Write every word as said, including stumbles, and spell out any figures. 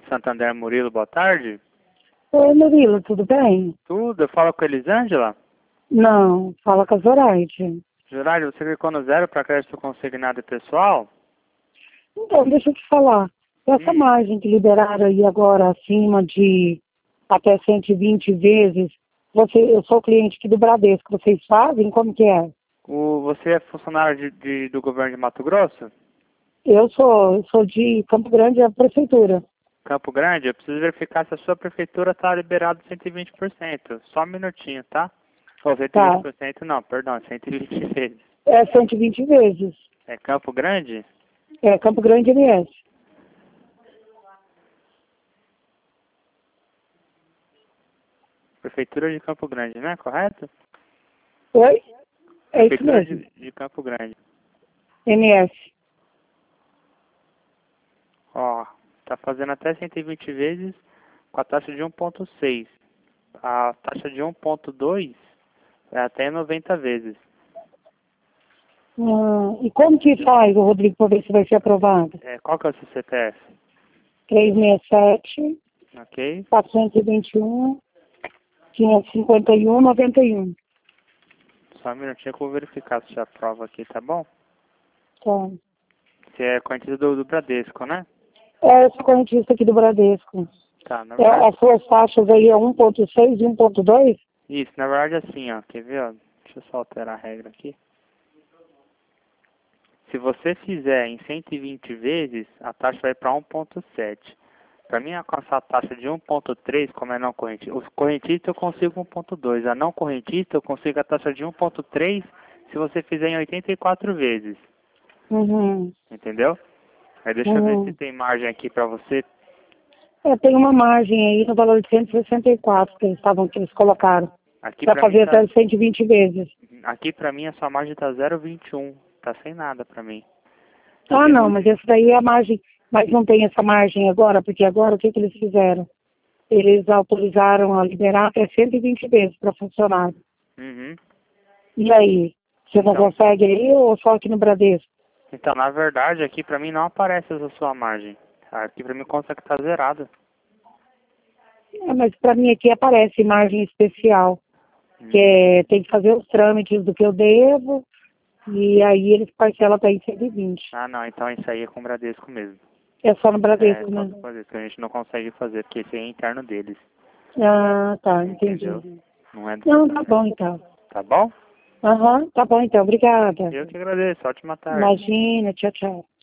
Santander Murilo, boa tarde. Oi, Murilo, tudo bem? Tudo, eu falo com a Elisângela. Não, fala com a Zoraide. Zoraide, você clicou no zero para crédito consignado e pessoal? Então, deixa eu te falar. Essa Hum. margem que liberaram aí agora acima de até cento e vinte vezes, você, eu sou cliente aqui do Bradesco, vocês fazem? Como que é? O, você é funcionário de, de- do governo de Mato Grosso? Eu sou, eu sou de Campo Grande, a prefeitura. Campo Grande? Eu preciso verificar se a sua prefeitura está liberado cento e vinte por cento. Só um minutinho, tá? Ou cento e vinte Tá. por cento não, perdão, cento e vinte vezes. É cento e vinte vezes. É Campo Grande? É Campo Grande M S. Prefeitura de Campo Grande, né? Correto? Oi? É isso Prefeitura mesmo. de, de Campo Grande. M S. Ó, tá fazendo até cento e vinte vezes com a taxa de um ponto seis. A taxa de um ponto dois é até noventa vezes. Hum, e como que faz, o Rodrigo, para ver se vai ser aprovado? É, qual que é o seu C P F? trezentos e sessenta e sete, Ok? quatrocentos e vinte e um, quinhentos e cinquenta e um, noventa e um. Só um minutinho que eu vou verificar se já aprova aqui, tá bom? Tá. Você é correntista do, do Bradesco, né? É, eu sou correntista aqui do Bradesco. Tá, na É, verdade... as suas taxas aí é um ponto seis e um ponto dois? Isso, na verdade assim, ó. Quer ver, ó? Deixa eu só alterar a regra aqui. Se você fizer em cento e vinte vezes, a taxa vai para um ponto sete. Para mim alcançar a taxa de um ponto três, como é não correntista, os correntistas eu consigo um ponto dois, a não correntista eu consigo a taxa de um ponto três se você fizer em oitenta e quatro vezes, Uhum. entendeu? Aí deixa eu ver se Uhum. tem margem aqui para você. É, tem uma margem aí no valor de cento e sessenta e quatro que eles estavam, que eles colocaram. Aqui Para para mim fazer tá, até cento e vinte vezes. aqui para mim a sua margem tá zero vírgula vinte e um, tá sem nada para mim. Tô Ah, não, derru- mas essa daí é a margem. Mas não tem essa margem agora, porque agora o que, que eles fizeram? Eles autorizaram a liberar até cento e vinte vezes para funcionário. Uhum. E aí? Você não Então, consegue aí ou só aqui no Bradesco? então na verdade aqui para mim não aparece essa sua margem. Aqui para mim consta que tá zerada. É, mas para mim aqui aparece margem especial, que Hum. é, tem que fazer os trâmites do que eu devo, e aí eles parcelam até em cento e vinte. Ah, não, então isso aí é com o Bradesco mesmo. É só no É, Bradesco, só né? do Bradesco, a gente não consegue fazer, porque esse aí é interno deles, Ah, tá, entendeu? entendi. Não é do Não, tá Santander. bom então. Tá bom? Aham, tá bom então, obrigada. Eu que agradeço, ótima tarde. Imagina, tchau, tchau.